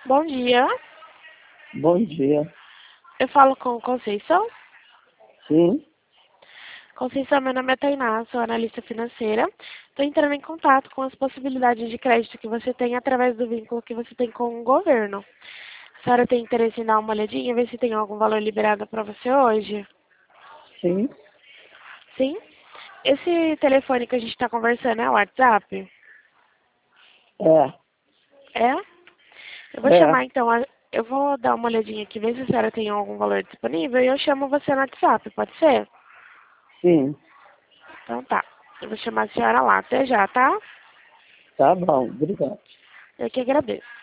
Bom dia. Bom dia. Eu falo com Conceição. Sim, Conceição, meu nome é Tainá, sou analista financeira. Estou entrando em contato com as possibilidades de crédito que você tem através do vínculo que você tem com o governo. A senhora tem interesse em dar uma olhadinha, ver se tem algum valor liberado para você hoje? sim, Sim? Esse telefone que a gente está conversando é o WhatsApp? é, É? Eu vou é, chamar então, eu vou dar uma olhadinha aqui, ver se a senhora tem algum valor disponível e eu chamo você no WhatsApp, pode ser? sim. Então tá. Eu vou chamar a senhora lá. Até já, tá? Tá bom, obrigado. Eu que agradeço.